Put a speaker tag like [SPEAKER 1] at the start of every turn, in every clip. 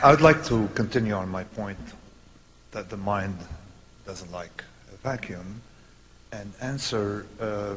[SPEAKER 1] I would like to continue on my point that the mind doesn't like a vacuum and answer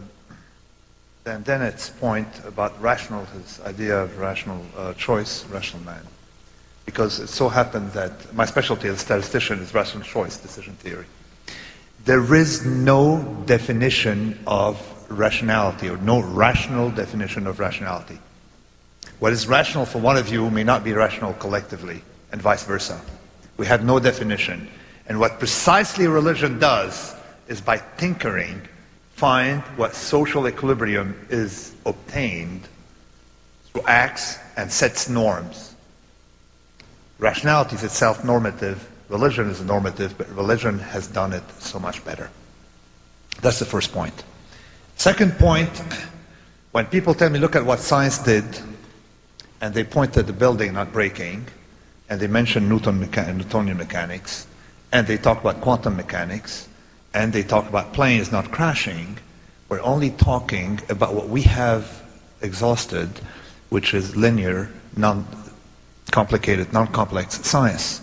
[SPEAKER 1] Dan Dennett's point about his idea of rational choice, rational man. Because it so happened that my specialty as a statistician is rational choice, decision theory. There is no definition of rationality, or no rational definition of rationality. What is rational for one of you may not be rational collectively, and vice versa. We have no definition. And what precisely religion does is by tinkering, find what social equilibrium is obtained through acts and sets norms. Rationality is itself normative, religion is normative, but religion has done it so much better. That's the first point. Second point, when people tell me, look at what science did, and they point at the building not breaking, and they mention Newtonian mechanics, and they talk about quantum mechanics, and they talk about planes not crashing, we're only talking about what we have exhausted, which is linear, non-complicated, non-complex science.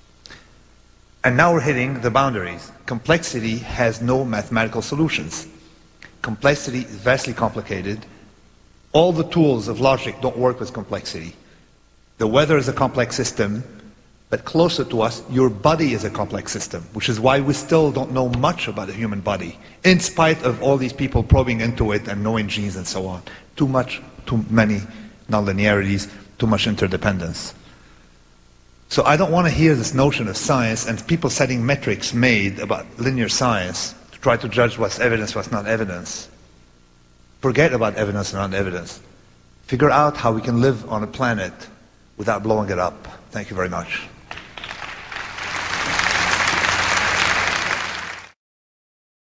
[SPEAKER 1] And now we're hitting the boundaries. Complexity has no mathematical solutions. Complexity is vastly complicated. All the tools of logic don't work with complexity. The weather is a complex system, but closer to us, your body is a complex system, which is why we still don't know much about the human body, in spite of all these people probing into it and knowing genes and so on. Too many nonlinearities, too much interdependence. So I don't want to hear this notion of science and people setting metrics made about linear science to try to judge what's evidence, what's not evidence. Forget about evidence and non-evidence. Figure out how we can live on a planet without blowing it up. Thank you very much.